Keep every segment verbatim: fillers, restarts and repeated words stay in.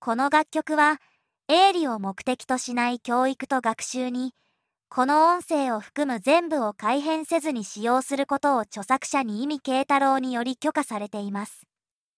この楽曲は営利を目的としない教育と学習に、この音声を含む全部を改変せずに使用することを著作者に意味慶太郎により許可されています。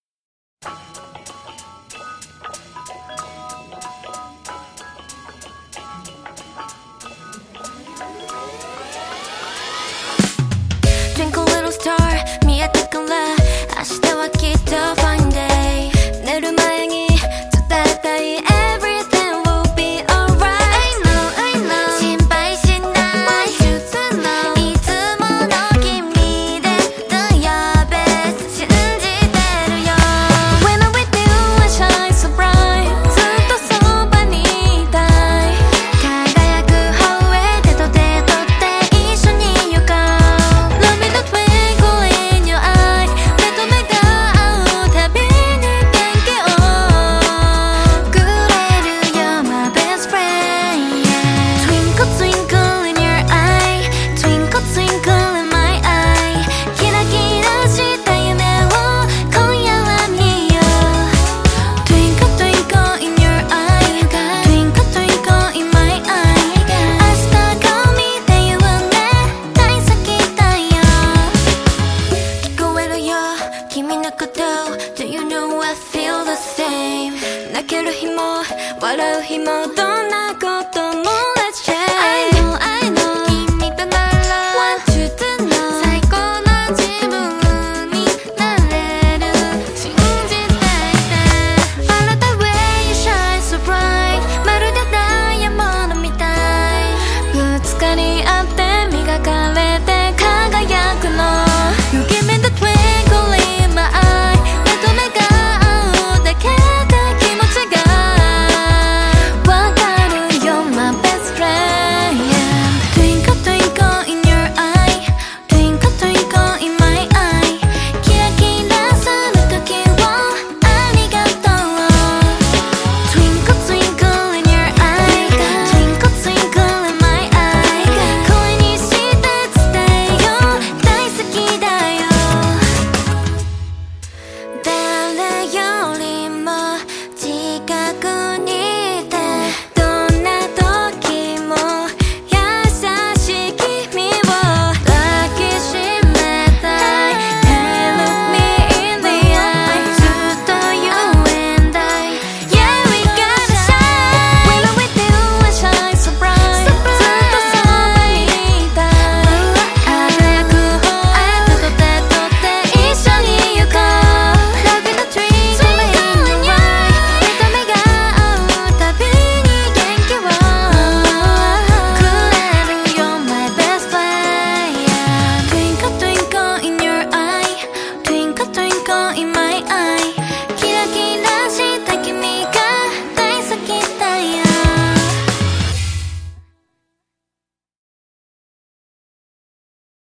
Twinkle little star 見えてから明日はきっと fine day 寝る前に伝えたい Everything will be alright I know I know 心配しない Want you to know いつもの君で Do your best 信じてるよ When I'm with you I shine so bright ずっとそばにいたい輝く方へ手と手取って一緒に行こうDo you know I feel the same 泣ける日も笑う日も